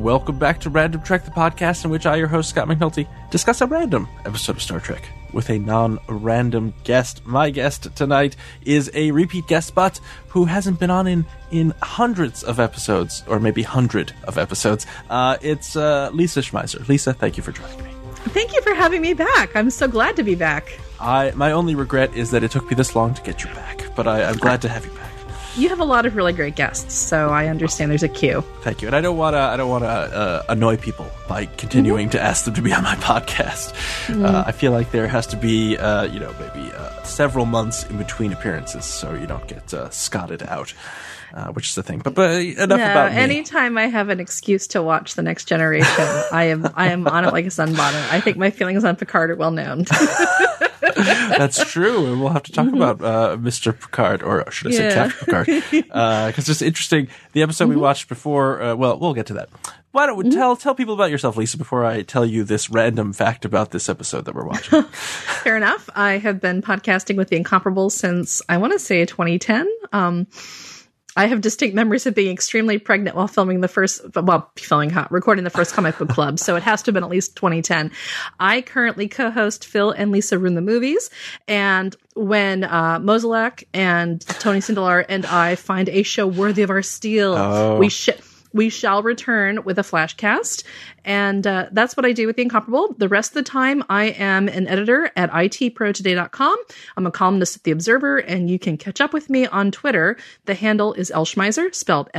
welcome back to Random Trek, the podcast in which I, your host, Scott McNulty, discuss a random episode of Star Trek with a non-random guest. My guest tonight is a repeat guest, but who hasn't been on in hundreds of episodes, or maybe 100 of episodes. It's Lisa Schmeiser. Lisa, thank you for joining me. Thank you for having me back. I'm so glad to be back. My only regret is that it took me this long to get you back, but I'm glad to have you back. You have a lot of really great guests, so I understand there's a queue. Thank you, and I don't want to annoy people by continuing to ask them to be on my podcast. I feel like there has to be maybe several months in between appearances, so you don't get scotted out, which is the thing. But enough about me. Anytime I have an excuse to watch The Next Generation, I am on it like a sunbonnet. I think my feelings on Picard are well known. That's true, and we'll have to talk about Mr. Picard, or should I say Captain Picard, because it's interesting. The episode we watched before, we'll get to that. Why don't we tell people about yourself, Lisa, before I tell you this random fact about this episode that we're watching? Fair enough. I have been podcasting with The Incomparables since, I want to say, 2010. I have distinct memories of being extremely pregnant while recording the first Comic Book Club, so it has to have been at least 2010. I currently co-host Phil and Lisa Ruin the Movies, and when Mozilak and Tony Sindelar and I find a show worthy of our steel, we shall return with a flashcast, and that's what I do with The Incomparable. The rest of the time, I am an editor at itprotoday.com. I'm a columnist at The Observer, and you can catch up with me on Twitter. The handle is L Schmeiser, spelled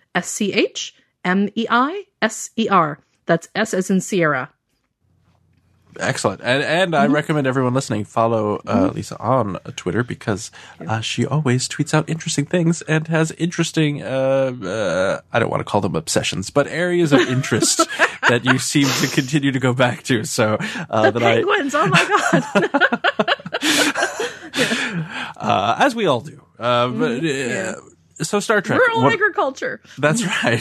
L-S-C-H-M-E-I-S-E-R. That's S as in Sierra. Excellent. And I recommend everyone listening follow Lisa on Twitter, because she always tweets out interesting things and has interesting, I don't want to call them obsessions, but areas of interest that you seem to continue to go back to. So penguins, oh my God. As we all do. So Star Trek. Rural agriculture. That's right.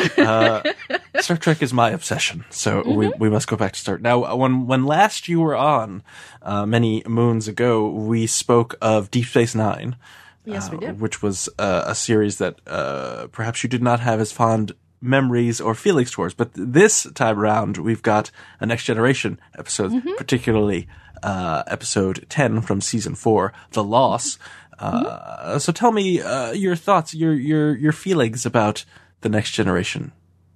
Star Trek is my obsession, so we must go back to Star. Now, when last you were on, many moons ago, we spoke of Deep Space Nine. Yes, we did. Which was a series that perhaps you did not have as fond memories or feelings towards. But this time around, we've got a Next Generation episode, particularly episode 10 from season 4, The Loss. So tell me your thoughts, your feelings about The Next Generation.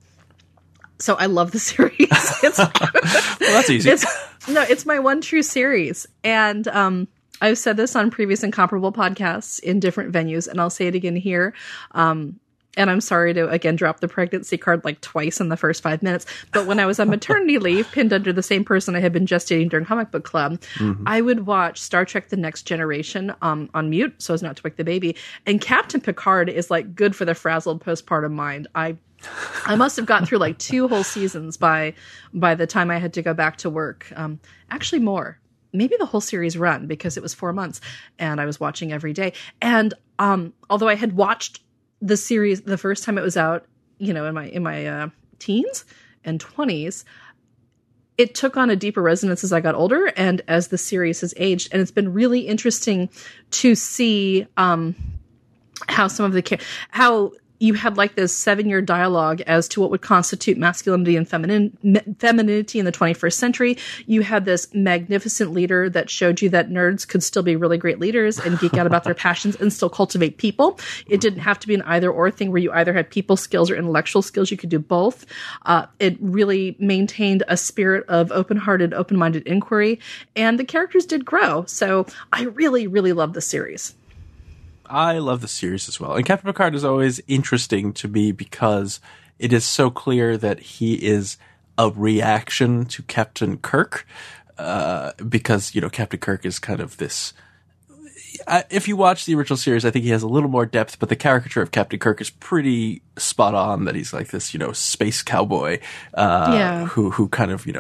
So I love the series. Well, that's easy. It's my one true series. And I've said this on previous Incomparable podcasts in different venues, and I'll say it again here. And I'm sorry to, again, drop the pregnancy card like twice in the first 5 minutes. But when I was on maternity leave, pinned under the same person I had been gestating during Comic Book Club, I would watch Star Trek The Next Generation on mute so as not to wake the baby. And Captain Picard is like good for the frazzled postpartum mind. I must have gotten through like 2 whole seasons by the time I had to go back to work. Actually more. Maybe the whole series run, because it was 4 months and I was watching every day. And although I had watched the series the first time it was out, in my teens and 20s, it took on a deeper resonance as I got older and as the series has aged. And it's been really interesting to see how some of how you had like this 7-year dialogue as to what would constitute masculinity and femininity in the 21st century. You had this magnificent leader that showed you that nerds could still be really great leaders and geek out about their passions and still cultivate people. It didn't have to be an either or thing where you either had people skills or intellectual skills. You could do both. It really maintained a spirit of open-hearted, open-minded inquiry, and the characters did grow. So I really, really love the series. I love the series as well. And Captain Picard is always interesting to me because it is so clear that he is a reaction to Captain Kirk. Because, Captain Kirk is kind of this... if you watch the original series, I think he has a little more depth, but the caricature of Captain Kirk is pretty spot on, that he's like this, space cowboy, who kind of,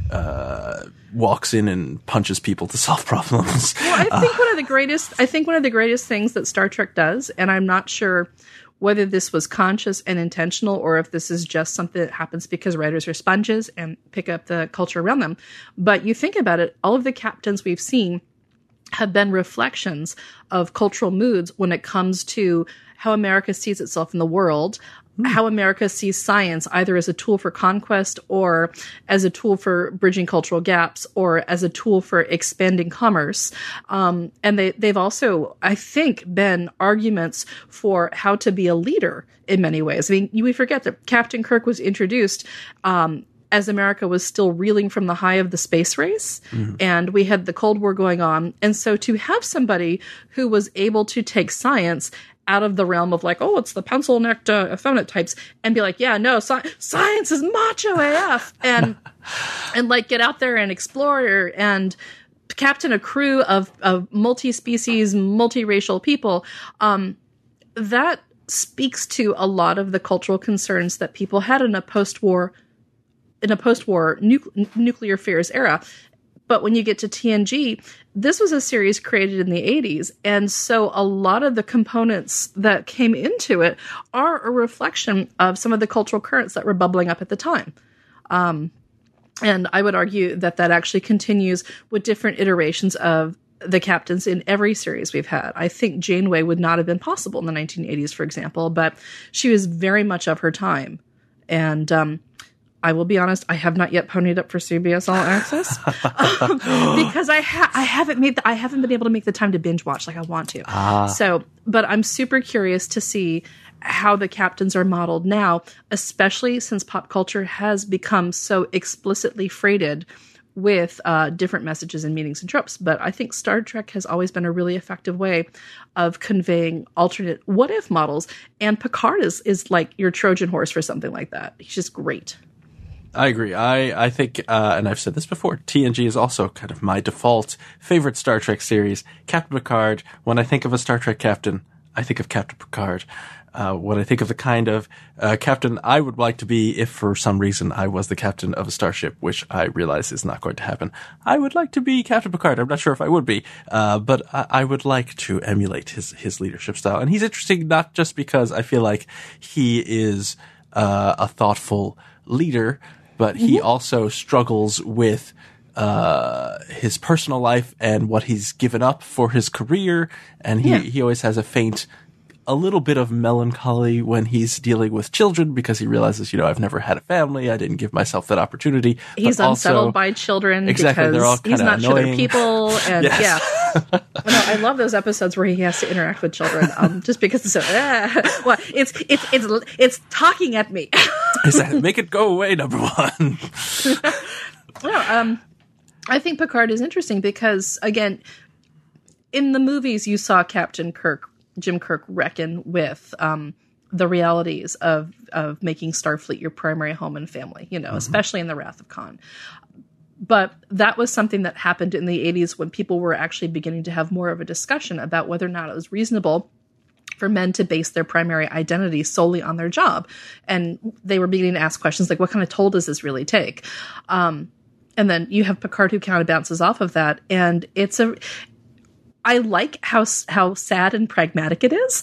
walks in and punches people to solve problems. Well, I think one of the greatest things that Star Trek does, and I'm not sure whether this was conscious and intentional or if this is just something that happens because writers are sponges and pick up the culture around them. But you think about it, all of the captains we've seen have been reflections of cultural moods when it comes to how America sees itself in the world, how America sees science either as a tool for conquest or as a tool for bridging cultural gaps or as a tool for expanding commerce. And they've also, I think, been arguments for how to be a leader in many ways. I mean, we forget that Captain Kirk was introduced as America was still reeling from the high of the space race, and we had the Cold War going on. And so to have somebody who was able to take science out of the realm of like, oh, it's the pencil-necked effeminate types, and be like, yeah, no, science is macho AF, and like get out there and explore and captain a crew of multi-species, multiracial people, that speaks to a lot of the cultural concerns that people had in a post-war nuclear fears era. But when you get to TNG, this was a series created in the 80s. And so a lot of the components that came into it are a reflection of some of the cultural currents that were bubbling up at the time. And I would argue that actually continues with different iterations of the captains in every series we've had. I think Janeway would not have been possible in the 1980s, for example, but she was very much of her time. And I will be honest, I have not yet ponied up for CBS All Access because I haven't been able to make the time to binge watch like I want to. So, but I'm super curious to see how the captains are modeled now, especially since pop culture has become so explicitly freighted with different messages and meanings and tropes. But I think Star Trek has always been a really effective way of conveying alternate what-if models, and Picard is like your Trojan horse for something like that. He's just great. I agree. I think, and I've said this before, TNG is also kind of my default favorite Star Trek series. Captain Picard, when I think of a Star Trek captain, I think of Captain Picard. When I think of the kind of captain I would like to be if for some reason I was the captain of a starship, which I realize is not going to happen, I would like to be Captain Picard. I'm not sure if I would be, but I would like to emulate his leadership style. And he's interesting not just because I feel like he is a thoughtful leader, but he also struggles with his personal life and what he's given up for his career. And he always has a little bit of melancholy when he's dealing with children because he realizes, I've never had a family. I didn't give myself that opportunity. He's unsettled by children because they're all he's not sure they're annoying people. And I love those episodes where he has to interact with children just because it's so, well, it's talking at me. Make it go away, number one. I think Picard is interesting because, again, in the movies you saw Jim Kirk reckon with the realities of making Starfleet your primary home and family, especially in The Wrath of Khan. But that was something that happened in the 80s when people were actually beginning to have more of a discussion about whether or not it was reasonable for men to base their primary identity solely on their job. And they were beginning to ask questions like, what kind of toll does this really take? And then you have Picard who kind of bounces off of that. And I like how sad and pragmatic it is.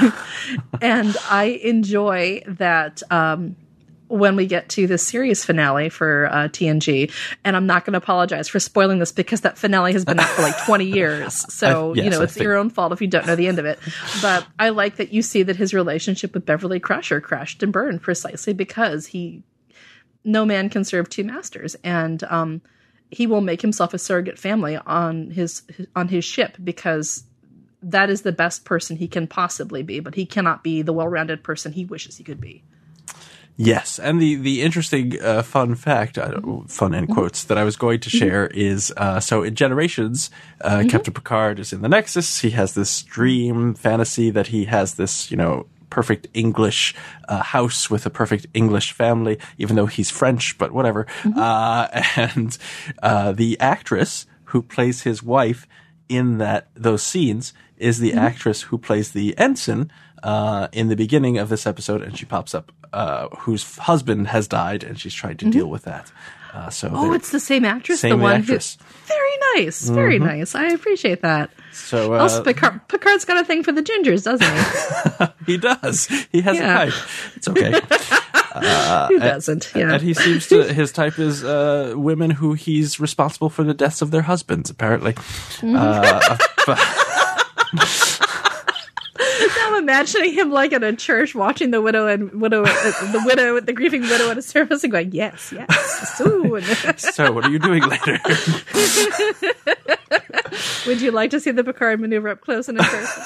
And I enjoy that when we get to the series finale for TNG. And I'm not going to apologize for spoiling this because that finale has been out for like 20 years. So, it's your own fault if you don't know the end of it. But I like that you see that his relationship with Beverly Crusher crashed and burned precisely because no man can serve two masters. And he will make himself a surrogate family on his ship because that is the best person he can possibly be, but he cannot be the well-rounded person he wishes he could be. Yes, and the interesting fun fact, fun in quotes, that I was going to share is, so in Generations, Captain Picard is in the Nexus. He has this dream fantasy that he has this, perfect English house with a perfect English family, even though he's French, but whatever. And the actress who plays his wife in those scenes is the actress who plays the ensign in the beginning of this episode, and she pops up, whose husband has died, and she's trying to deal with that. It's the same actress? Same actress. Very nice. Very nice. I appreciate that. So, also, Picard's got a thing for the gingers, doesn't he? He does. He has a type. It's okay. Who doesn't? Yeah. And he seems to, his type is women who he's responsible for the deaths of their husbands, apparently. Now I'm imagining him like in a church watching the grieving widow at a service and going, yes, soon. So, what are you doing later? Would you like to see the Picard maneuver up close and in person?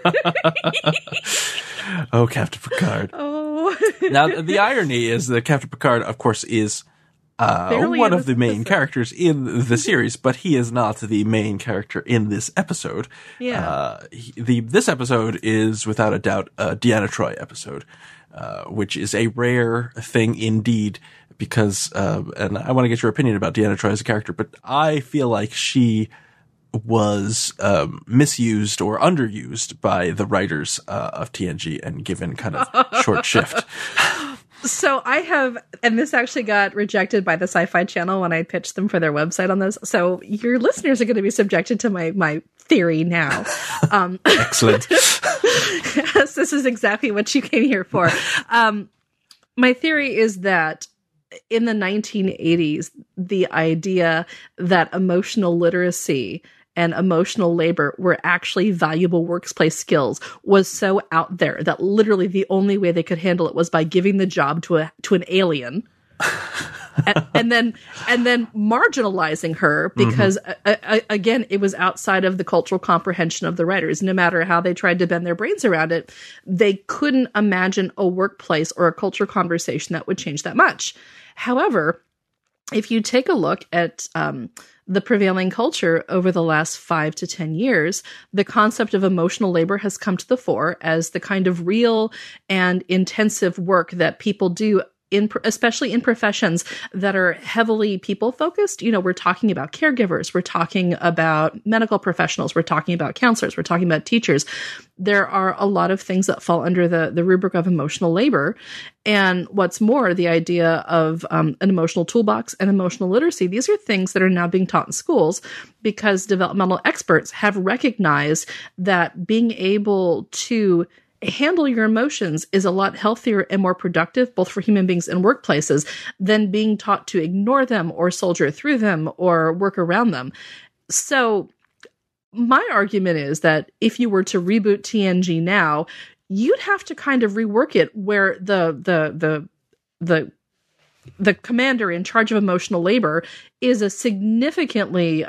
Oh, Captain Picard. Oh. Now, the irony is that Captain Picard, of course, is one of the main characters in the series, but he is not the main character in this episode. Yeah. This episode is, without a doubt, a Deanna Troi episode, which is a rare thing indeed, because, and I want to get your opinion about Deanna Troi as a character, but I feel like she was misused or underused by the writers of TNG and given kind of short shift. So I have, and this actually got rejected by the Sci-Fi Channel when I pitched them for their website on this. So your listeners are going to be subjected to my theory now. Excellent. Yes, this is exactly what you came here for. My theory is that in the 1980s, the idea that emotional literacy and emotional labor were actually valuable workplace skills was so out there that literally the only way they could handle it was by giving the job to an alien. and then marginalizing her because again, it was outside of the cultural comprehension of the writers. No matter how they tried to bend their brains around it, they couldn't imagine a workplace or a culture conversation that would change that much. However, if you take a look at the prevailing culture over the last 5 to 10 years, the concept of emotional labor has come to the fore as the kind of real and intensive work that people do, especially in professions that are heavily people focused. You know, we're talking about caregivers, we're talking about medical professionals, we're talking about counselors, we're talking about teachers. There are a lot of things that fall under the rubric of emotional labor. And what's more, the idea of an emotional toolbox and emotional literacy, these are things that are now being taught in schools because developmental experts have recognized that being able to handle your emotions is a lot healthier and more productive, both for human beings and workplaces, than being taught to ignore them or soldier through them or work around them. So my argument is that if you were to reboot TNG now, you'd have to kind of rework it where the commander in charge of emotional labor is a significantly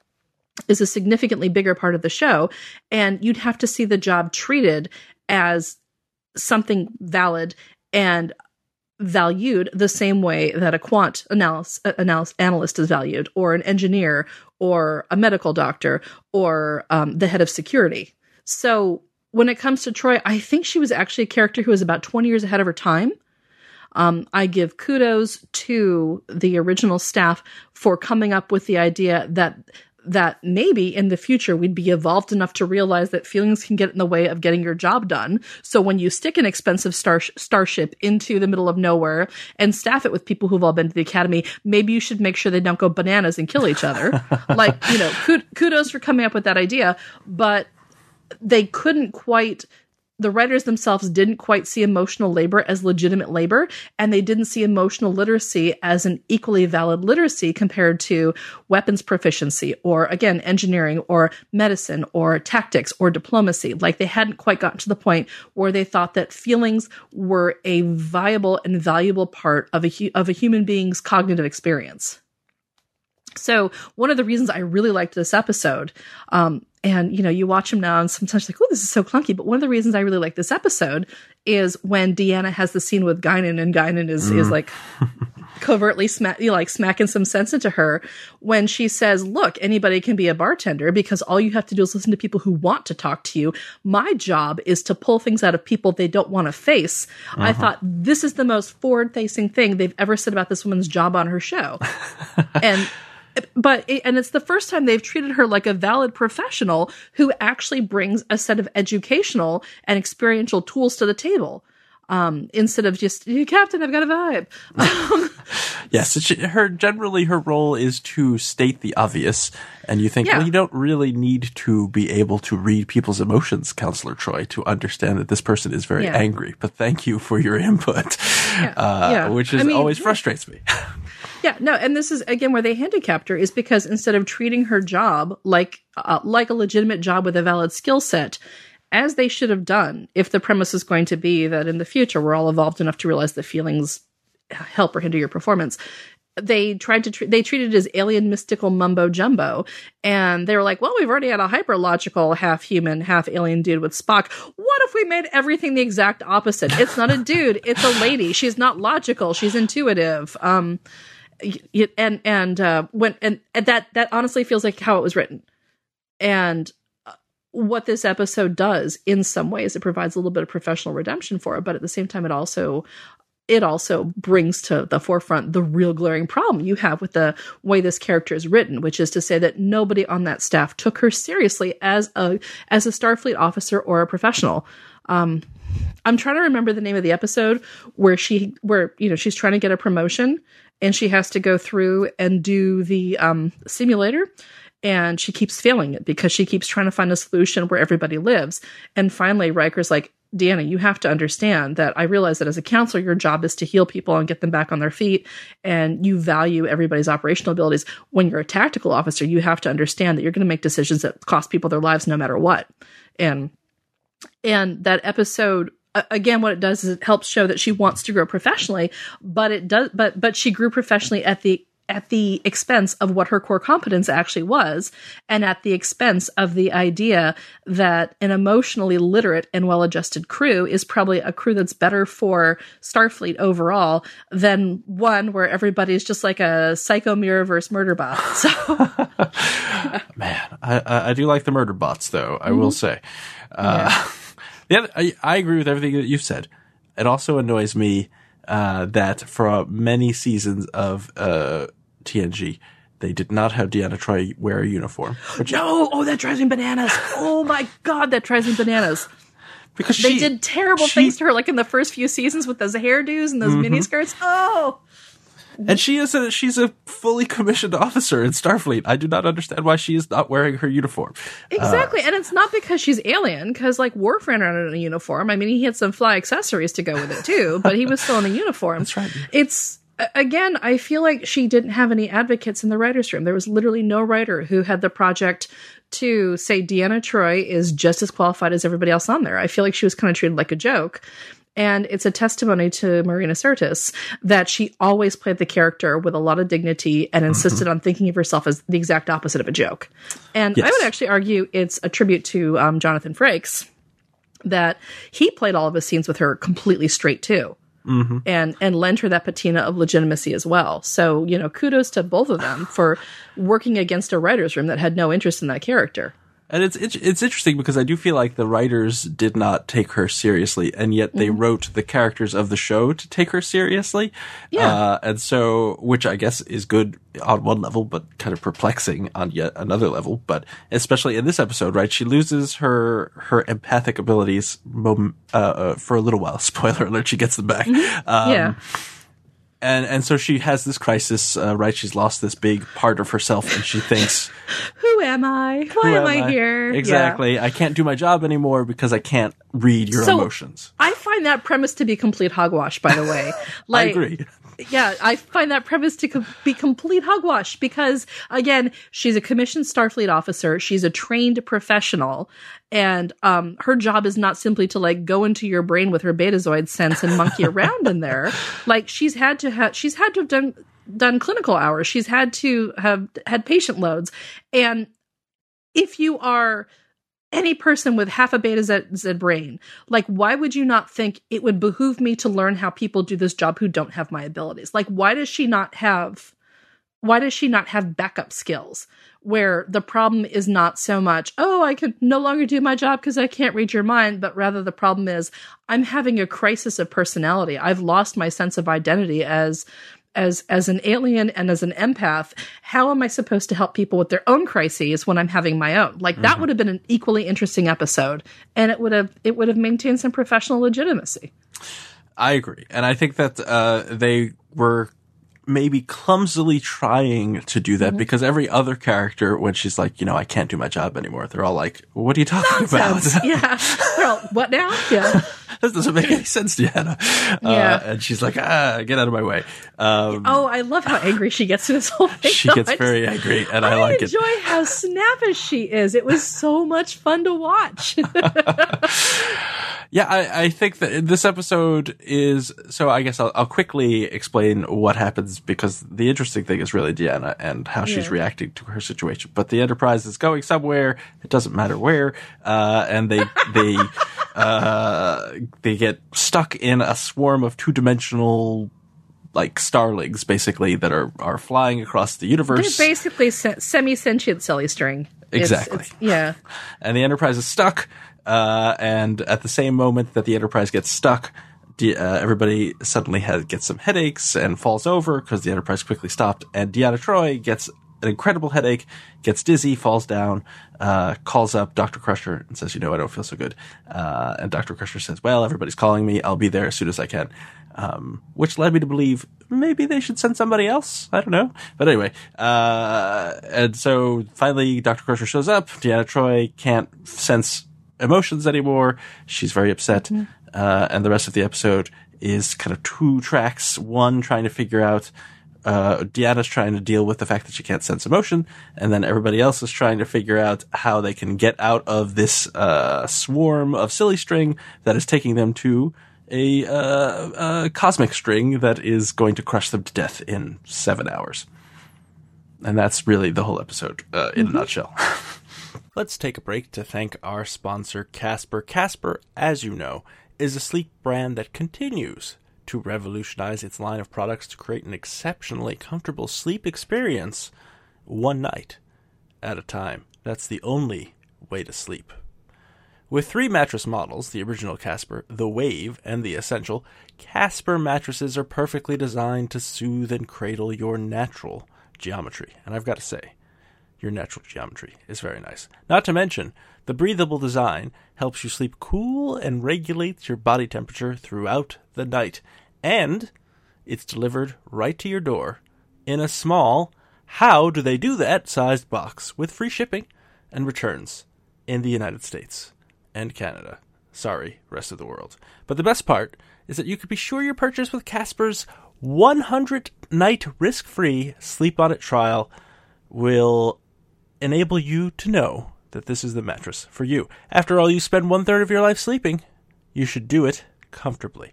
bigger part of the show, and you'd have to see the job treated as something valid and valued the same way that a quant analyst is valued, or an engineer, or a medical doctor, or the head of security. So when it comes to Troi, I think she was actually a character who was about 20 years ahead of her time. I give kudos to the original staff for coming up with the idea that maybe in the future we'd be evolved enough to realize that feelings can get in the way of getting your job done. So when you stick an expensive starship into the middle of nowhere and staff it with people who've all been to the academy, maybe you should make sure they don't go bananas and kill each other. Like, you know, kudos for coming up with that idea, but they couldn't quite, the writers themselves didn't quite see emotional labor as legitimate labor, and they didn't see emotional literacy as an equally valid literacy compared to weapons proficiency, or again, engineering, or medicine, or tactics, or diplomacy. Like, they hadn't quite gotten to the point where they thought that feelings were a viable and valuable part of a human being's cognitive experience. So one of the reasons I really liked this episode, and, you know, you watch them now and sometimes like, oh, this is so clunky. But one of the reasons I really like this episode is when Deanna has the scene with Guinan, and Guinan is like covertly smacking some sense into her when she says, look, anybody can be a bartender because all you have to do is listen to people who want to talk to you. My job is to pull things out of people they don't want to face. I thought this is the most forward-facing thing they've ever said about this woman's job on her show. And it's the first time they've treated her like a valid professional who actually brings a set of educational and experiential tools to the table. Instead of just, Captain, I've got a vibe. Yes, generally her role is to state the obvious, and you think, well, you don't really need to be able to read people's emotions, Counselor Troi, to understand that this person is very angry. But thank you for your input, which always frustrates me. Yeah, no, and this is, again, where they handicapped her, is because instead of treating her job like a legitimate job with a valid skill set, as they should have done if the premise is going to be that in the future we're all evolved enough to realize that feelings help or hinder your performance. They treated it as alien mystical mumbo jumbo, and they were like, well, we've already had a hyper-logical half-human, half-alien dude with Spock. What if we made everything the exact opposite? It's not a dude, it's a lady. She's not logical, she's intuitive. That honestly feels like how it was written. And what this episode does, in some ways, it provides a little bit of professional redemption for it, but at the same time, it also brings to the forefront the real glaring problem you have with the way this character is written, which is to say that nobody on that staff took her seriously as a Starfleet officer or a professional. I'm trying to remember the name of the episode where she's trying to get a promotion and she has to go through and do the simulator. And she keeps failing it because she keeps trying to find a solution where everybody lives. And finally, Riker's like, Deanna, you have to understand that I realize that as a counselor, your job is to heal people and get them back on their feet. And you value everybody's operational abilities. When you're a tactical officer, you have to understand that you're going to make decisions that cost people their lives no matter what. And that episode, again, what it does is it helps show that she wants to grow professionally, but she grew professionally at the expense of what her core competence actually was, and at the expense of the idea that an emotionally literate and well-adjusted crew is probably a crew that's better for Starfleet overall than one where everybody's just like a psycho Mirrorverse murder bot. So, man, I do like the murder bots, though. I will say, I agree with everything that you've said. It also annoys me that for many seasons of TNG, they did not have Deanna Troi wear a uniform. That drives me bananas. Oh my God, that drives me bananas. Because they did terrible things to her, like in the first few seasons with those hairdos and those miniskirts. Oh. And she's a fully commissioned officer in Starfleet. I do not understand why she is not wearing her uniform. Exactly. And it's not because she's alien, because like Worf ran around in a uniform. I mean, he had some fly accessories to go with it too, but he was still in a uniform. That's right. Again, I feel like she didn't have any advocates in the writer's room. There was literally no writer who had the project to say Deanna Troi is just as qualified as everybody else on there. I feel like she was kind of treated like a joke. And it's a testimony to Marina Sirtis that she always played the character with a lot of dignity and insisted on thinking of herself as the exact opposite of a joke. And I would actually argue it's a tribute to Jonathan Frakes that he played all of his scenes with her completely straight too. And lent her that patina of legitimacy as well. So, kudos to both of them for working against a writer's room that had no interest in that character. And it's interesting because I do feel like the writers did not take her seriously, and yet they wrote the characters of the show to take her seriously. Yeah. And so, which I guess is good on one level, but kind of perplexing on yet another level. But especially in this episode, right? She loses her empathic abilities for a little while. Spoiler alert, she gets them back. Yeah. And so she has this crisis, right? She's lost this big part of herself, and she thinks, who am I? Why am I here? Exactly. Yeah. I can't do my job anymore because I can't read your emotions. I find that premise to be complete hogwash, by the way. I agree. Yeah, I find that premise to be complete hogwash because, again, she's a commissioned Starfleet officer. She's a trained professional. And her job is not simply to, like, go into your brain with her Betazoid sense and monkey around in there. Like, she's had to have done clinical hours. She's had to have had patient loads. And if you are any person with half a Beta Z brain, like, why would you not think it would behoove me to learn how people do this job who don't have my abilities? Like, why does she not have backup skills where the problem is not so much, oh, I can no longer do my job because I can't read your mind, but rather the problem is I'm having a crisis of personality. I've lost my sense of identity as an alien and as an empath. How am I supposed to help people with their own crises when I'm having my own? Like, that would have been an equally interesting episode, and it would have maintained some professional legitimacy. I agree. And I think that they were maybe clumsily trying to do that because every other character, when she's like, I can't do my job anymore, they're all like, what are you talking about? Yeah. They're all, what now? Yeah. this doesn't make any sense, Deanna. Yeah. And she's like, get out of my way. I love how angry she gets to this whole thing. She gets very angry, and I like it. I enjoy how snappish she is. It was so much fun to watch. Yeah, I think that this episode is, so I guess I'll quickly explain what happens, because the interesting thing is really Deanna and how she's reacting to her situation. But the Enterprise is going somewhere, it doesn't matter where, and they get stuck in a swarm of two-dimensional, like, starlings, basically, that are flying across the universe. They're basically semi-sentient silly string. Exactly. Yeah. And the Enterprise is stuck. And at the same moment that the Enterprise gets stuck, everybody suddenly gets some headaches and falls over because the Enterprise quickly stopped. And Deanna Troi gets an incredible headache, gets dizzy, falls down, calls up Dr. Crusher and says, I don't feel so good. And Dr. Crusher says, well, everybody's calling me. I'll be there as soon as I can. Which led me to believe maybe they should send somebody else. I don't know. But anyway, and so finally Dr. Crusher shows up. Deanna Troi can't sense emotions anymore. She's very upset. Mm-hmm. And the rest of the episode is kind of two tracks. One trying to figure out, Deanna's trying to deal with the fact that she can't sense emotion. And then everybody else is trying to figure out how they can get out of this, swarm of silly string that is taking them to a cosmic string that is going to crush them to death in 7 hours. And that's really the whole episode, in a nutshell. Let's take a break to thank our sponsor, Casper. Casper, as you know, is a sleep brand that continues to revolutionize its line of products to create an exceptionally comfortable sleep experience one night at a time. That's the only way to sleep. With 3 mattress models, the original Casper, the Wave, and the Essential, Casper mattresses are perfectly designed to soothe and cradle your natural geometry. And I've got to say, your natural geometry is very nice. Not to mention, the breathable design helps you sleep cool and regulates your body temperature throughout the night. And it's delivered right to your door in a small, how do they do that, sized box with free shipping and returns in the United States and Canada. Sorry, rest of the world. But the best part is that you can be sure your purchase with Casper's 100-night risk-free Sleep On It trial will enable you to know that this is the mattress for you. After all, you spend 1/3 of your life sleeping. You should do it comfortably.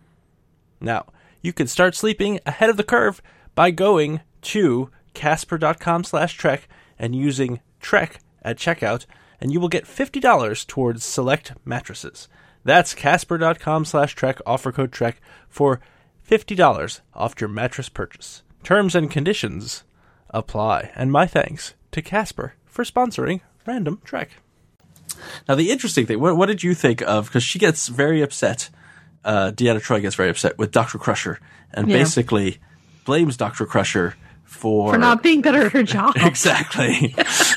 Now, you can start sleeping ahead of the curve by going to Casper.com/Trek and using Trek at checkout, and you will get $50 towards select mattresses. That's Casper.com/Trek, offer code Trek for $50 off your mattress purchase. Terms and conditions apply. And my thanks to Casper for sponsoring Random Trek. Now, the interesting thing, what did you think of, because she gets very upset, Deanna Troi gets very upset with Dr. Crusher, and basically blames Dr. Crusher for not being better at her job. Exactly.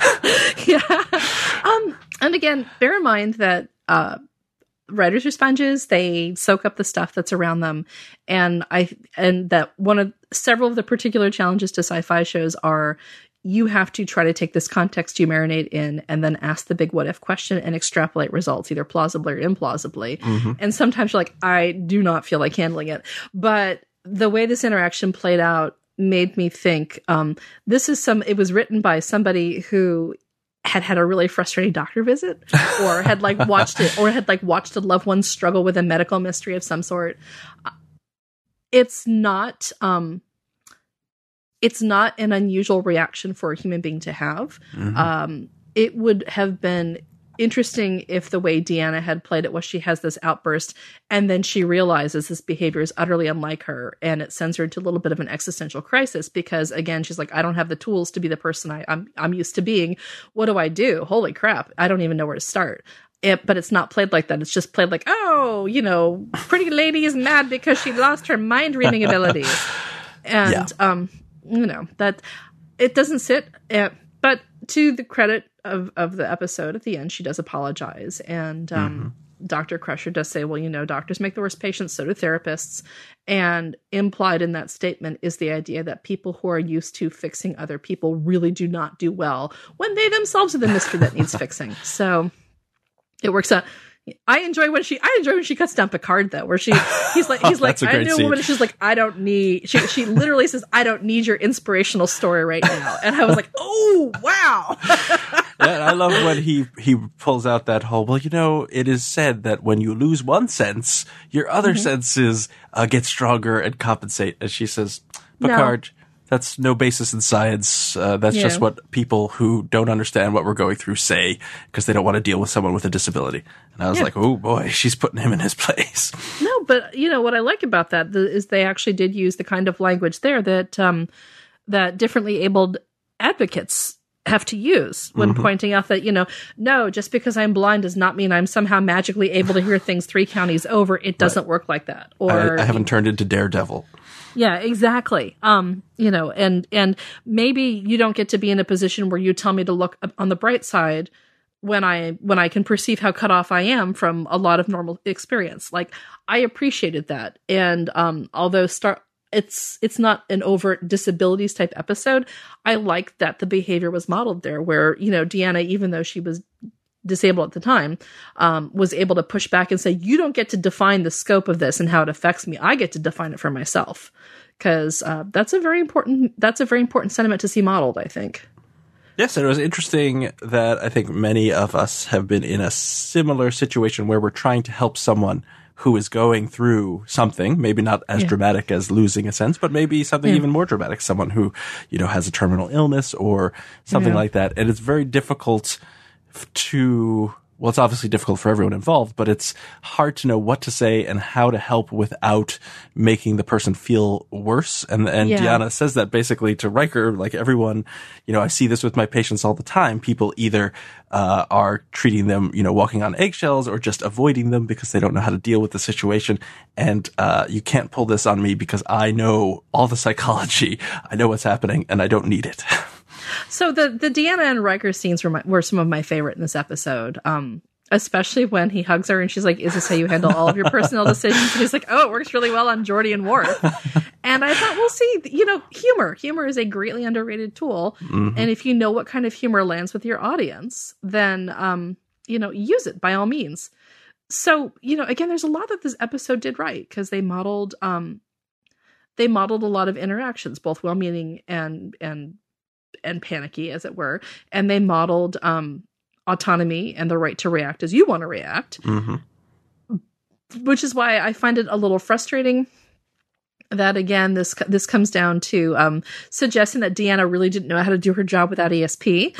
Yeah. And again, bear in mind that writers are sponges. They soak up the stuff that's around them. And that one of several of the particular challenges to sci-fi shows are you have to try to take this context you marinate in and then ask the big what if question and extrapolate results, either plausibly or implausibly. Mm-hmm. And sometimes you're like, I do not feel like handling it. But the way this interaction played out made me think, it was written by somebody who had a really frustrating doctor visit or had watched a loved one struggle with a medical mystery of some sort. It's not an unusual reaction for a human being to have. Mm-hmm. It would have been interesting if the way Deanna had played it was she has this outburst and then she realizes this behavior is utterly unlike her and it sends her to a little bit of an existential crisis because, again, she's like, I don't have the tools to be the person I'm used to being. What do I do? Holy crap. I don't even know where to start. But it's not played like that. It's just played like, oh, pretty lady is mad because she lost her mind reading ability. And, that it doesn't sit. But to the credit of the episode, at the end, she does apologize. And Dr. Crusher does say, well, doctors make the worst patients, so do therapists. And implied in that statement is the idea that people who are used to fixing other people really do not do well when they themselves are the mystery that needs fixing. So it works out. I enjoy when she cuts down Picard though, where he's like I knew a woman. She's like, I don't need. She literally says, I don't need your inspirational story right now. And I was like, oh wow. I love when he pulls out that whole. Well, it is said that when you lose one sense, your other senses get stronger and compensate. And she says, Picard. No. That's no basis in science. That's just what people who don't understand what we're going through say because they don't want to deal with someone with a disability. And I was like, oh boy, she's putting him in his place. No, but what I like about that is they actually did use the kind of language there that that differently abled advocates have to use when pointing out that, no, just because I'm blind does not mean I'm somehow magically able to hear things 3 counties over. It doesn't work like that. Or I haven't turned into Daredevil. Yeah, exactly. And maybe you don't get to be in a position where you tell me to look on the bright side when I can perceive how cut off I am from a lot of normal experience. Like, I appreciated that. And although it's not an overt disabilities type episode, I like that the behavior was modeled there where, Deanna, even though she was disabled at the time, was able to push back and say, you don't get to define the scope of this and how it affects me. I get to define it for myself. Because that's a very important sentiment to see modeled, I think. Yes, and it was interesting that I think many of us have been in a similar situation where we're trying to help someone who is going through something, maybe not as dramatic as losing a sense, but maybe something even more dramatic, someone who, has a terminal illness or something like that. And it's very difficult it's obviously difficult for everyone involved, but it's hard to know what to say and how to help without making the person feel worse. And Deanna says that basically to Riker, like everyone, I see this with my patients all the time. People either are treating them, walking on eggshells or just avoiding them because they don't know how to deal with the situation. And you can't pull this on me because I know all the psychology. I know what's happening and I don't need it. So the Deanna and Riker scenes were some of my favorite in this episode, especially when he hugs her and she's like, is this how you handle all of your personnel decisions? And he's like, oh, it works really well on Geordi and Worf. And I thought, we'll see, humor is a greatly underrated tool. Mm-hmm. And if you know what kind of humor lands with your audience, then, use it by all means. So, again, there's a lot that this episode did right because they modeled a lot of interactions, both well-meaning and panicky, as it were. And they modeled autonomy and the right to react as you want to react, which is why I find it a little frustrating that, again, this comes down to suggesting that Deanna really didn't know how to do her job without ESP.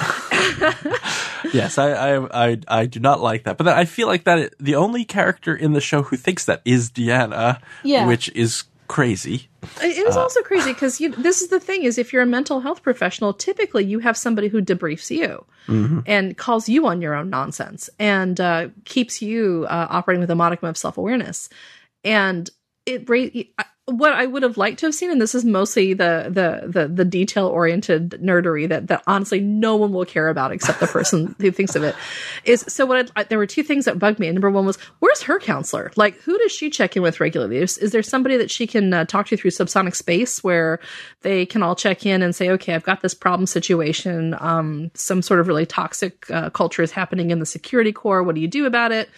Yes, I do not like that. But I feel like that the only character in the show who thinks that is Deanna, which is crazy. It is also crazy because this is the thing is if you're a mental health professional, typically you have somebody who debriefs you and calls you on your own nonsense and keeps you operating with a modicum of self-awareness. And what I would have liked to have seen, and this is mostly the detail-oriented nerdery that honestly no one will care about except the person who thinks of it, is so there were 2 things that bugged me. Number 1 was, where's her counselor? Like, who does she check in with regularly? Is there somebody that she can talk to through subsonic space where they can all check in and say, okay, I've got this problem situation. Some sort of really toxic culture is happening in the security corps. What do you do about it?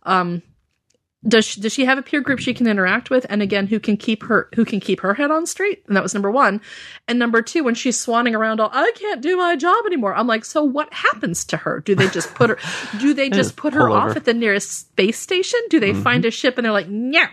Does she have a peer group she can interact with? And again, who can keep her head on straight? And that was number 1. And number 2, when she's swanning around I can't do my job anymore. I'm like, so what happens to her? Do they just put her off at the nearest space station? Do they find a ship and they're like, yeah.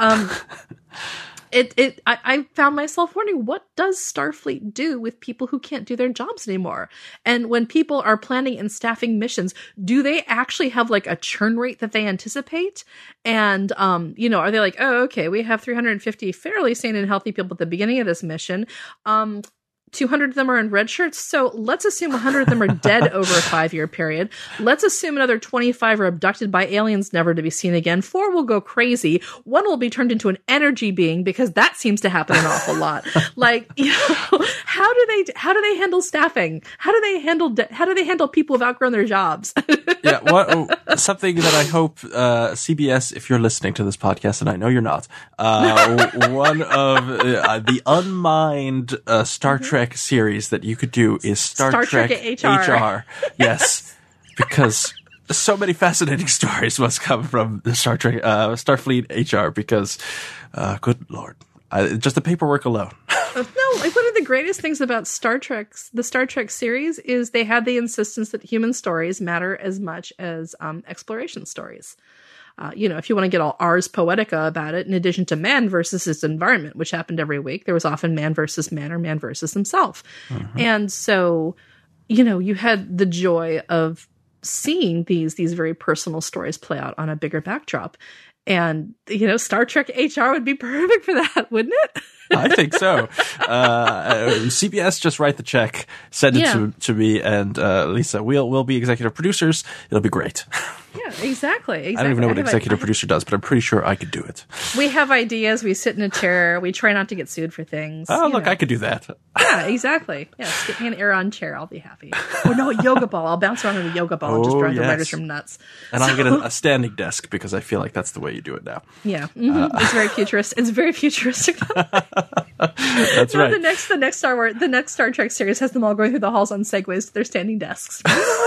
I found myself wondering, what does Starfleet do with people who can't do their jobs anymore? And when people are planning and staffing missions, do they actually have like a churn rate that they anticipate? And, are they like, oh, okay, we have 350 fairly sane and healthy people at the beginning of this mission. 200 of them are in red shirts. So let's assume 100 of them are dead over a 5-year period. Let's assume another 25 are abducted by aliens never to be seen again. 4 will go crazy. 1 will be turned into an energy being because that seems to happen an awful lot. Like, how do they handle staffing? How do they handle people who've outgrown their jobs? Something that I hope CBS, if you're listening to this podcast, and I know you're not, one of the unmined Star Trek series that you could do is Star Trek HR. Yes, because so many fascinating stories must come from the Star Trek, Starfleet HR because, good Lord, just the paperwork alone. No, like one of the greatest things about the Star Trek series is they had the insistence that human stories matter as much as exploration stories. If you want to get all Ars Poetica about it, in addition to man versus his environment, which happened every week, there was often man versus man or man versus himself. Mm-hmm. And so, you had the joy of seeing these very personal stories play out on a bigger backdrop. And, Star Trek HR would be perfect for that, wouldn't it? I think so. CBS, just write the check, send it to me and Lisa. We'll be executive producers. It'll be great. Yeah, exactly. I don't even know what an executive producer does, but I'm pretty sure I could do it. We have ideas. We sit in a chair. We try not to get sued for things. Oh, look, I could do that. Yeah, exactly. Yes, get me an Aeron chair. I'll be happy. Or no, a yoga ball. I'll bounce around in a yoga ball and just drive the writers from nuts. And I'll get a standing desk because I feel like that's the way you do it now. Yeah, it's very futuristic. It's very futuristic. That's right. The next Star Trek series has them all going through the halls on segways to their standing desks.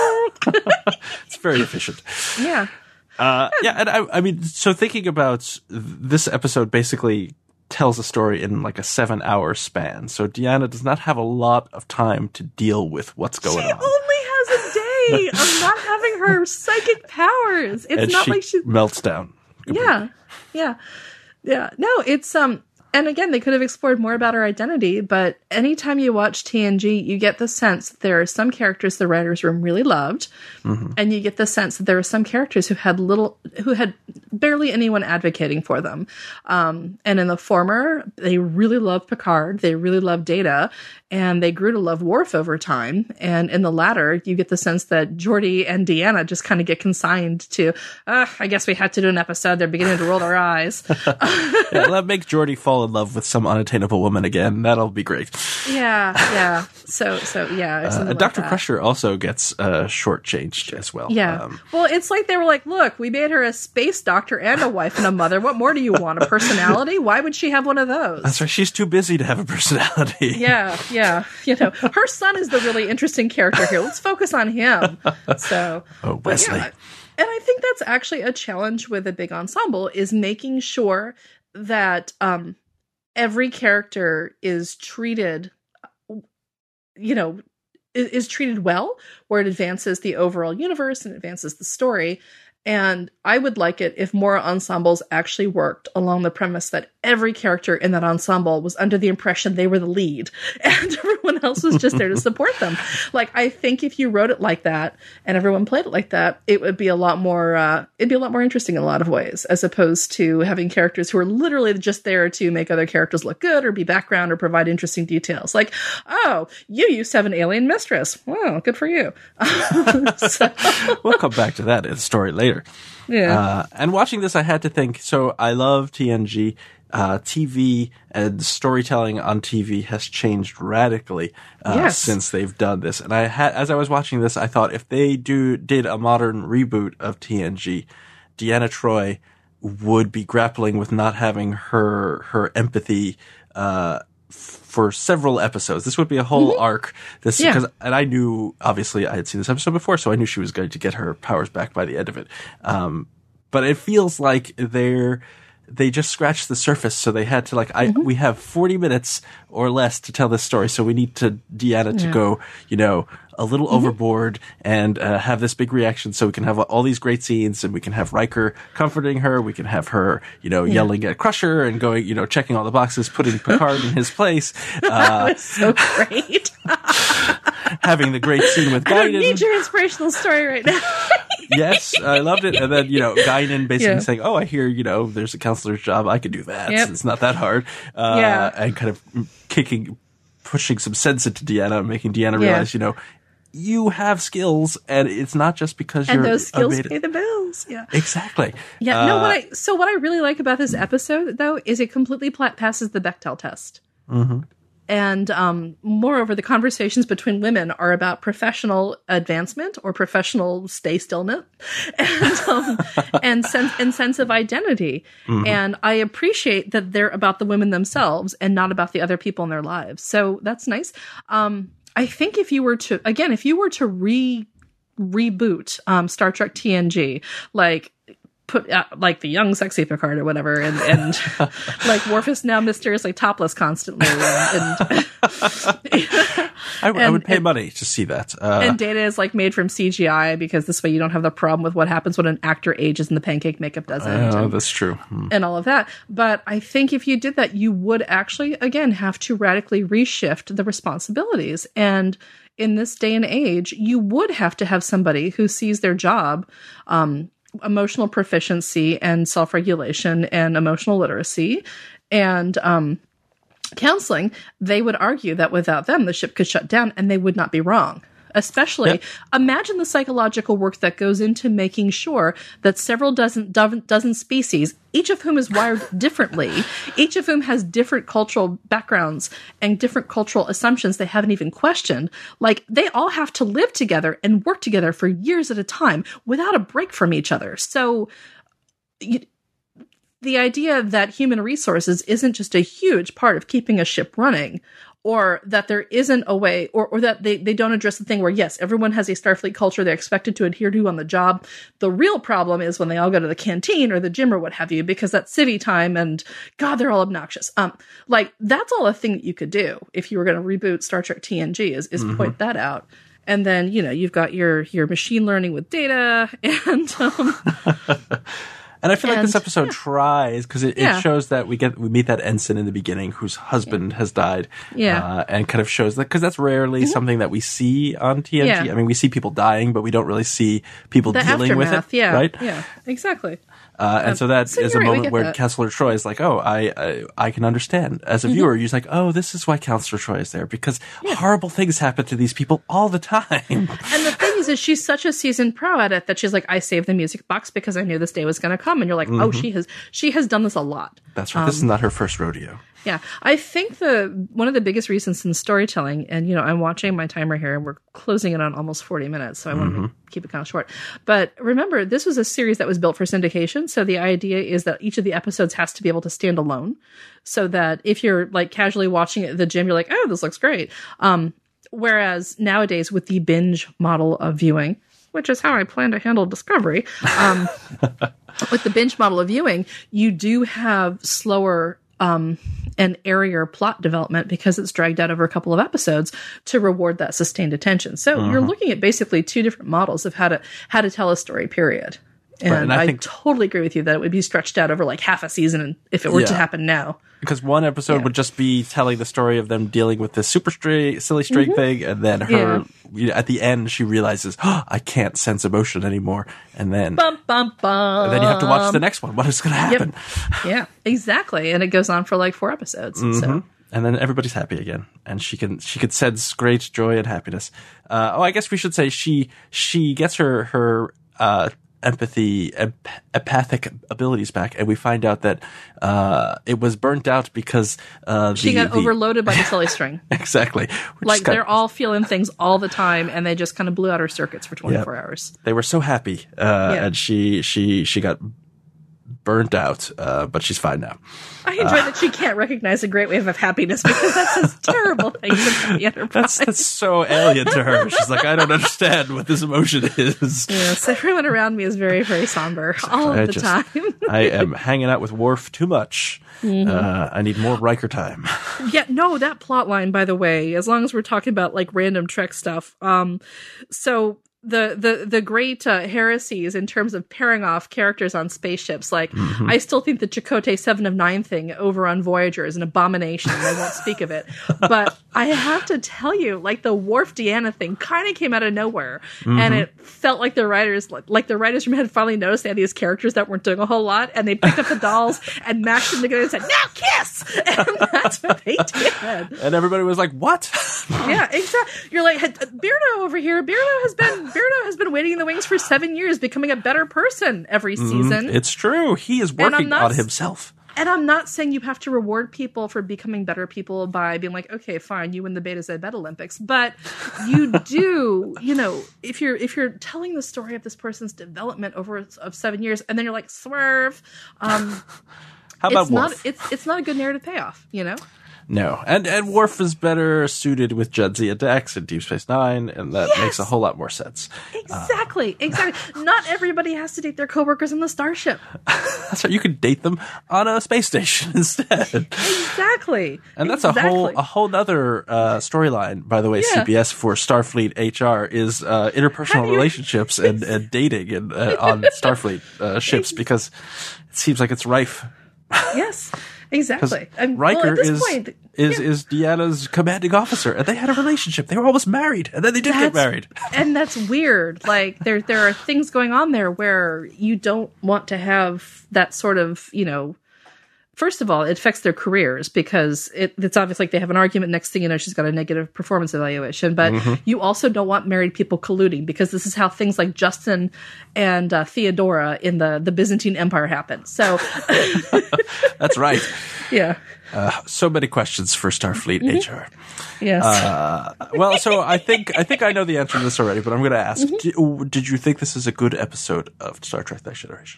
It's very efficient. Yeah. And I mean, so thinking about this episode basically tells a story in like a 7-hour span. So Deanna does not have a lot of time to deal with what's going on. She only has a day of not having her psychic powers. It's not like she melts down. Completely. Yeah. No, it's and again, they could have explored more about her identity, but anytime you watch TNG, you get the sense that there are some characters the writers' room really loved, and you get the sense that there are some characters who had barely anyone advocating for them. And in the former, they really loved Picard, they really loved Data, and they grew to love Worf over time. And in the latter, you get the sense that Geordi and Deanna just kind of get consigned to, I guess we had to do an episode. They're beginning to roll their eyes. Let make Geordi fall in love with some unattainable woman again. That'll be great. Yeah. So yeah. Dr. Crusher also gets shortchanged as well. Yeah. Well, it's like they were like, look, we made her a space doctor and a wife and a mother. What more do you want? A personality? Why would she have one of those? That's right. She's too busy to have a personality. Yeah. Her son is the really interesting character here. Let's focus on him. So, Wesley. And I think that's actually a challenge with a big ensemble is making sure that every character is treated, is treated well, where it advances the overall universe and advances the story. And I would like it if more ensembles actually worked along the premise that every character in that ensemble was under the impression they were the lead and everyone else was just there to support them. Like, I think if you wrote it like that and everyone played it like that, it would be a lot more, interesting in a lot of ways, as opposed to having characters who are literally just there to make other characters look good or be background or provide interesting details. Like, oh, you used to have an alien mistress. Well, good for you. We'll come back to that in the story later. Yeah. And watching this, I had to think, so I love TNG. TV and storytelling on TV has changed radically since they've done this. And as I was watching this, I thought if they did a modern reboot of TNG, Deanna Troi would be grappling with not having her empathy for several episodes. This would be a whole arc. And I knew, obviously, I had seen this episode before, so I knew she was going to get her powers back by the end of it. But it feels like they just scratched the surface, so they had to we have 40 minutes or less to tell this story, so we need Deanna to go, a little overboard and have this big reaction, so we can have all these great scenes, and we can have Riker comforting her, we can have her, yelling at Crusher and going, checking all the boxes, putting Picard in his place. That was so great. Having the great scene with Guinan. I don't need your inspirational story right now. Yes, I loved it. And then, Guinan basically saying, oh, I hear, there's a counselor's job. I could do that. Yep. It's not that hard. And kind of pushing some sense into Deanna, making Deanna realize, you have skills, and it's not just because and those skills pay the bills. Yeah, exactly. Yeah. No. What I really like about this episode, though, is it completely passes the Bechdel test. Mm-hmm. And moreover, the conversations between women are about professional advancement or professional stay stillness, and sense of identity. Mm-hmm. And I appreciate that they're about the women themselves and not about the other people in their lives. So that's nice. I think if you were to reboot Star Trek TNG, like put like the young sexy Picard or whatever, and like Worf is now mysteriously topless constantly, and I would pay money to see that. And Data is like made from CGI because this way you don't have the problem with what happens when an actor ages and the pancake makeup doesn't. Oh, that's true. And all of that. But I think if you did that, you would actually, again, have to radically reshift the responsibilities. And in this day and age, you would have to have somebody who sees their job, emotional proficiency and self-regulation and emotional literacy and counseling. They would argue that without them, the ship could shut down, and they would not be wrong. Especially, imagine the psychological work that goes into making sure that several dozen species, each of whom is wired differently, each of whom has different cultural backgrounds and different cultural assumptions they haven't even questioned, like they all have to live together and work together for years at a time without a break from each other. So the idea that human resources isn't just a huge part of keeping a ship running, or that there isn't a way, or that they don't address the thing where, yes, everyone has a Starfleet culture they're expected to adhere to on the job. The real problem is when they all go to the canteen or the gym or what have you, because that's civvy time and, God, they're all obnoxious. Like, that's all a thing that you could do if you were going to reboot Star Trek TNG is point that out. And then, you've got your machine learning with Data and... And I feel like this episode tries, because it shows that we meet that ensign in the beginning whose husband has died. Yeah. And kind of shows that, because that's rarely something that we see on TNG. Yeah. I mean, we see people dying, but we don't really see people dealing with it. Yeah. Right? Yeah, exactly. And so that is a moment where that. Counselor Troy is like, oh, I can understand. As a viewer, you're like, oh, this is why Counselor Troy is there, because horrible things happen to these people all the time. And the thing is she's such a seasoned pro at it that she's like, I saved the music box because I knew this day was going to come. And you're like, oh, she has done this a lot. That's right. This is not her first rodeo. Yeah, I think one of the biggest reasons in storytelling, and I'm watching my timer here, and we're closing in on almost 40 minutes, so I want to keep it kind of short. But remember, this was a series that was built for syndication, so the idea is that each of the episodes has to be able to stand alone, so that if you're like casually watching it at the gym, you're like, oh, this looks great. Whereas nowadays, with the binge model of viewing, which is how I plan to handle Discovery, with the binge model of viewing, you do have slower and airier plot development because it's dragged out over a couple of episodes to reward that sustained attention. So you're looking at basically two different models of how to tell a story, period. And I think, totally agree with you that it would be stretched out over like half a season if it were to happen now. Because one episode would just be telling the story of them dealing with this super silly string thing, and then her, at the end, she realizes, oh, I can't sense emotion anymore. And then, bum, bum, bum. And then you have to watch the next one. What is going to happen? Yep. Yeah, exactly. And it goes on for like 4 episodes. So. And then everybody's happy again, and she can sense great joy and happiness. I guess we should say she gets her empathic abilities back, and we find out that it was burnt out because she got overloaded by the silly string. Exactly. Like they're all feeling things all the time, and they just kind of blew out her circuits for 24 hours. They were so happy, and she got burnt out, but she's fine now. I enjoy that she can't recognize a great wave of happiness because that says terrible things about the Enterprise. That's so alien to her. She's like, I don't understand what this emotion is. Yes, everyone around me is very, very somber all of the time. I am hanging out with Worf too much. I need more Riker time. Yeah, no, that plot line, by the way, as long as we're talking about like random Trek stuff. So the great heresies in terms of pairing off characters on spaceships. Like, I still think the Chakotay 7 of 9 thing over on Voyager is an abomination, and I won't speak of it. But I have to tell you, like, the Worf Deanna thing kind of came out of nowhere, and it felt like the writers from had finally noticed they had these characters that weren't doing a whole lot, and they picked up the dolls and mashed them together and said, "Now kiss!" And that's what they did. And everybody was like, "What?" Yeah, exactly. You're like, Beardo over here. Beardo has been waiting in the wings for 7 years, becoming a better person every season. It's true. He is working on himself. And I'm not saying you have to reward people for becoming better people by being like, okay, fine, you win the Beta Z Bet Olympics. But you do, if you're telling the story of this person's development of 7 years, and then you're like, swerve. How about Worf? It's not a good narrative payoff, No, and Worf is better suited with Jadzia Dax in Deep Space Nine, and that makes a whole lot more sense. Exactly. Not everybody has to date their coworkers in the starship. That's right. You can date them on a space station instead. Exactly. And that's a whole nother storyline, by the way. CBS for Starfleet HR is interpersonal relationships and dating on Starfleet ships, because it seems like it's rife. Yes. Exactly. Riker is Deanna's commanding officer, and they had a relationship. They were almost married, and then they did get married. And that's weird. Like there are things going on there where you don't want to have that sort of, first of all, it affects their careers, because it's obvious like they have an argument. Next thing you know, she's got a negative performance evaluation. But you also don't want married people colluding, because this is how things like Justin and Theodora in the Byzantine Empire happen. So that's right. Yeah. So many questions for Starfleet HR. Yes. Well, so I think I know the answer to this already, but I'm going to ask: did you think this is a good episode of Star Trek: Next Generation?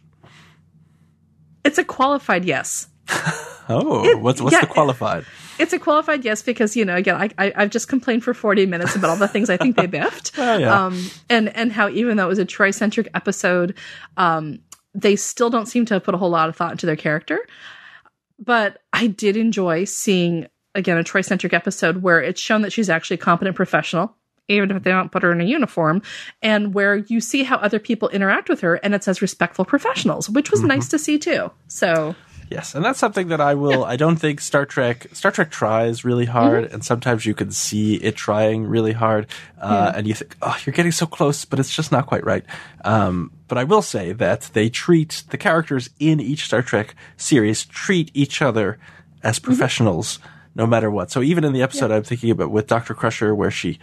It's a qualified yes. What's the qualified? It's a qualified yes, because again, I've just complained for 40 minutes about all the things I think they biffed. And how even though it was a Troy-centric episode, they still don't seem to have put a whole lot of thought into their character. But I did enjoy seeing, again, a Troy-centric episode where it's shown that she's actually a competent professional, even if they don't put her in a uniform, and where you see how other people interact with her, and it's as respectful professionals, which was nice to see too. So yes, and that's something that I don't think Star Trek tries really hard, and sometimes you can see it trying really hard, and you think, oh, you're getting so close, but it's just not quite right. But I will say that they treat the characters in each Star Trek series treat each other as professionals, no matter what. So even in the episode I'm thinking about with Dr. Crusher, where she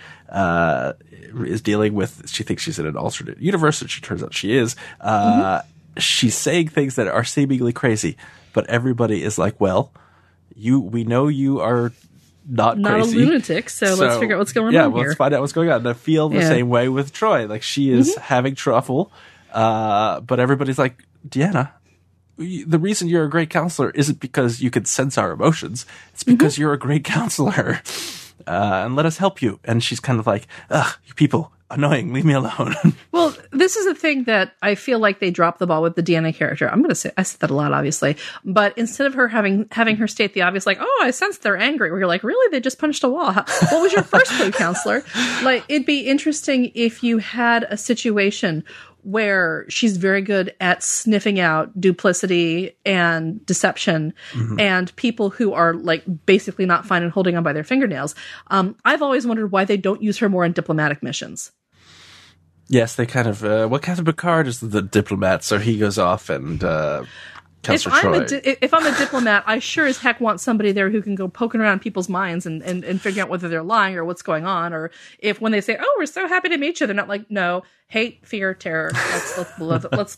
is dealing with, she thinks she's in an alternate universe, and she turns out she is. She's saying things that are seemingly crazy, but everybody is like, well, we know you are not crazy. A lunatic, so let's figure out what's going on here. Yeah, let's find out what's going on. And I feel the same way with Troy. Like, she is having trouble, but everybody's like, Deanna, the reason you're a great counselor isn't because you can sense our emotions. It's because you're a great counselor, and let us help you. And she's kind of like, ugh, you people, annoying, leave me alone. Well, this is a thing that I feel like they dropped the ball with the Deanna character. I said that a lot, obviously, but instead of her having her state the obvious, like, oh, I sense they're angry, where you're like, really, they just punched a wall. What was your first clue, counselor? Like, it'd be interesting if you had a situation where she's very good at sniffing out duplicity and deception and people who are like basically not fine and holding on by their fingernails. I've always wondered why they don't use her more on diplomatic missions. Yes, they kind of, Captain Picard is the diplomat, so he goes off and, Counselor Troy. If I'm a diplomat, I sure as heck want somebody there who can go poking around people's minds and figuring out whether they're lying or what's going on, or if when they say, "Oh, we're so happy to meet you," they're not like, "No, hate, fear, terror." Let's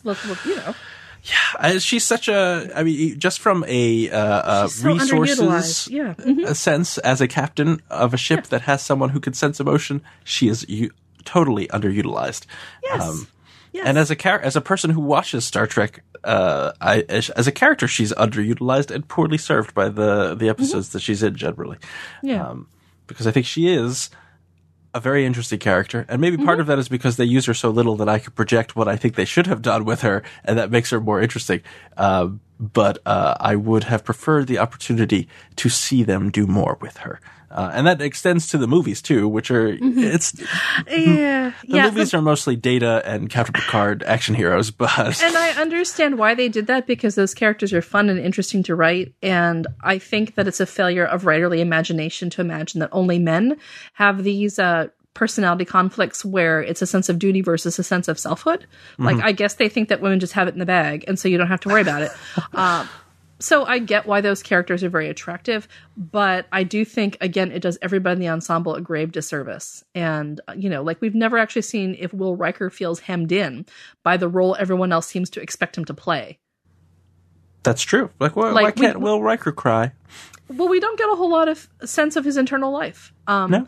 Yeah, she's such a. I mean, just from a resources sense, as a captain of a ship that has someone who can sense emotion, she is totally underutilized. Yes. Yes. And as a person who watches Star Trek, as a character, she's underutilized and poorly served by the episodes that she's in generally. Yeah. Because I think she is a very interesting character, and maybe part of that is because they use her so little that I could project what I think they should have done with her, and that makes her more interesting. But I would have preferred the opportunity to see them do more with her. And that extends to the movies too, which are movies are mostly Data and Captain Picard action heroes, but and I understand why they did that, because those characters are fun and interesting to write, and I think that it's a failure of writerly imagination to imagine that only men have these personality conflicts where it's a sense of duty versus a sense of selfhood. Like, I guess they think that women just have it in the bag, and so you don't have to worry about it. So I get why those characters are very attractive, but I do think, again, it does everybody in the ensemble a grave disservice. And, like, we've never actually seen if Will Riker feels hemmed in by the role everyone else seems to expect him to play. That's true. Why can't Will Riker cry? Well, we don't get a whole lot of sense of his internal life. No.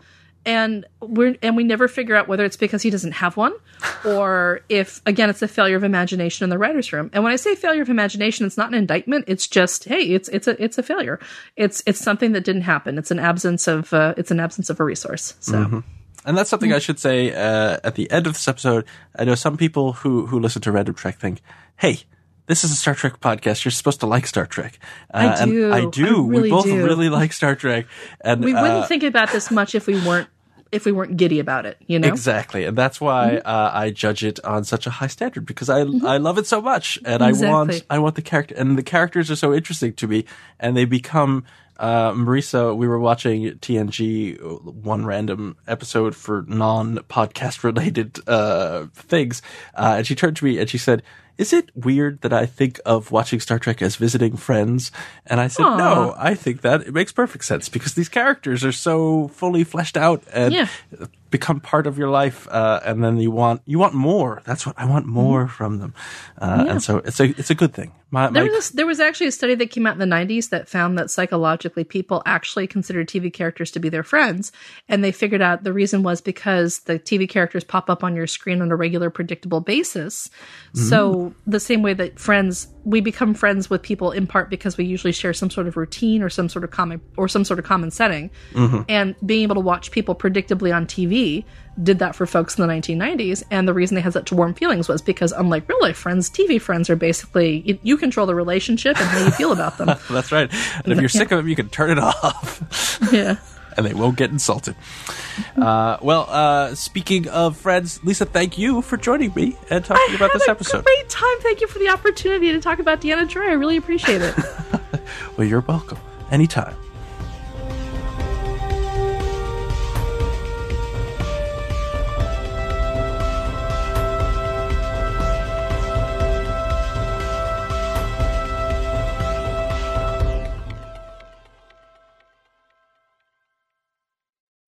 And we never figure out whether it's because he doesn't have one, or if, again, it's a failure of imagination in the writer's room. And when I say failure of imagination, it's not an indictment. It's just, hey, it's a failure. It's something that didn't happen. It's an absence of a resource. So. And that's something I should say at the end of this episode. I know some people who listen to Random Trek think, hey, this is a Star Trek podcast. You're supposed to like Star Trek. I do. And I do. Really we both do. really like Star Trek. And we wouldn't think about this much if we weren't giddy about it, you know? Exactly. And that's why I judge it on such a high standard, because I love it so much. And Exactly. I want the character, and the characters are so interesting to me, and they become, Marisa, we were watching TNG, one random episode for non-podcast related, things. And she turned to me and she said, is it weird that I think of watching Star Trek as visiting friends? And I said, no, I think that it makes perfect sense, because these characters are so fully fleshed out and become part of your life. And then you want more. That's what I want, more from them. And so it's a good thing. There was actually a study that came out in the 90s that found that psychologically people actually consider TV characters to be their friends. And they figured out the reason was because the TV characters pop up on your screen on a regular, predictable basis. So the same way that we become friends with people in part because we usually share some sort of routine or some sort of common setting. And being able to watch people predictably on TV did that for folks in the 1990s. And the reason they had such warm feelings was because, unlike real life friends, TV friends are basically, you control the relationship and how you feel about them. That's right. And if you're sick of them, you can turn it off. Yeah. And they won't get insulted. Speaking of friends, Lisa, thank you for joining me and talking about this episode. Great time. Thank you for the opportunity to talk about Deanna Troi. I really appreciate it. Well, you're welcome. Anytime.